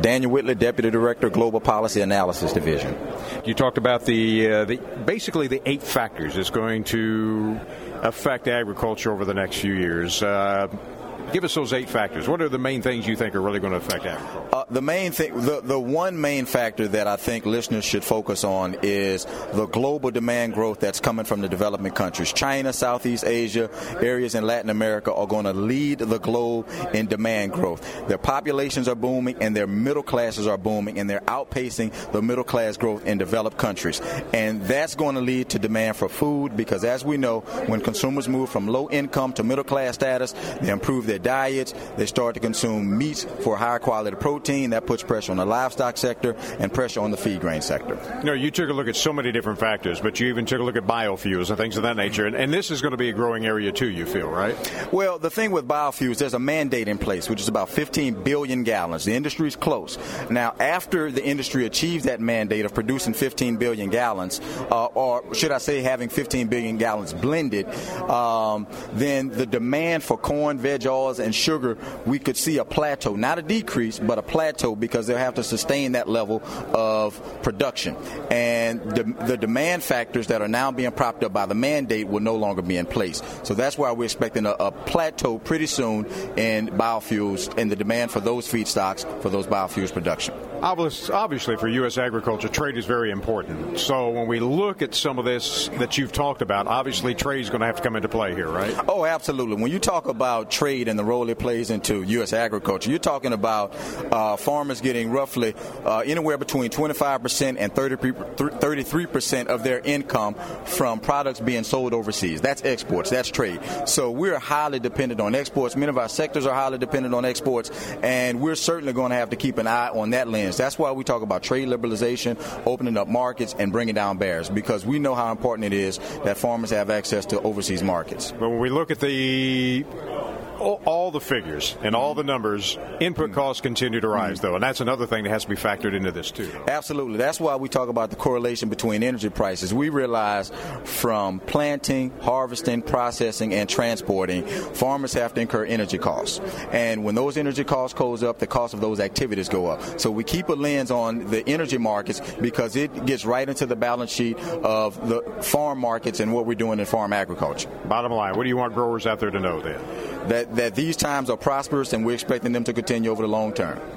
Daniel Whitley, Deputy Director, Global Policy Analysis Division. You talked about basically the 8 factors that's going to affect agriculture over the next few years. Give us those 8 factors. What are the main things you think are really going to affect agriculture? The main thing, the one main factor that I think listeners should focus on is the global demand growth that's coming from the developing countries. China, Southeast Asia, areas in Latin America are going to lead the globe in demand growth. Their populations are booming and their middle classes are booming, and they're outpacing the middle class growth in developed countries. And that's going to lead to demand for food because, as we know, when consumers move from low income to middle class status, they improve their diets, they start to consume meats for higher quality protein. That puts pressure on the livestock sector and pressure on the feed grain sector. You took a look at so many different factors, but you even took a look at biofuels and things of that nature. And this is going to be a growing area too, you feel, right? Well, the thing with biofuels, there's a mandate in place, which is about 15 billion gallons. The industry's close. Now, after the industry achieves that mandate of producing 15 billion gallons, or should I say having 15 billion gallons blended, then the demand for corn, veg oils, and sugar, we could see a plateau. Not a decrease, but a plateau because they'll have to sustain that level of production. And the demand factors that are now being propped up by the mandate will no longer be in place. So that's why we're expecting a plateau pretty soon in biofuels and the demand for those feedstocks for those biofuels production. Obviously, for U.S. agriculture, trade is very important. So when we look at some of this that you've talked about, obviously trade is going to have to come into play here, right? Oh, absolutely. When you talk about trade and the role it plays into U.S. agriculture, you're talking about farmers getting roughly anywhere between 25% and 33% of their income from products being sold overseas. That's exports. That's trade. So we're highly dependent on exports. Many of our sectors are highly dependent on exports, and we're certainly going to have to keep an eye on that lens. That's why we talk about trade liberalization, opening up markets, and bringing down barriers, because we know how important it is that farmers have access to overseas markets. But when we look at all the figures and all the numbers, input costs continue to rise, though, and that's another thing that has to be factored into this, too. Absolutely. That's why we talk about the correlation between energy prices. We realize from planting, harvesting, processing, and transporting, farmers have to incur energy costs. And when those energy costs goes up, the cost of those activities go up. So we keep a lens on the energy markets because it gets right into the balance sheet of the farm markets and what we're doing in farm agriculture. Bottom line, what do you want growers out there to know then? That these times are prosperous, and we're expecting them to continue over the long term.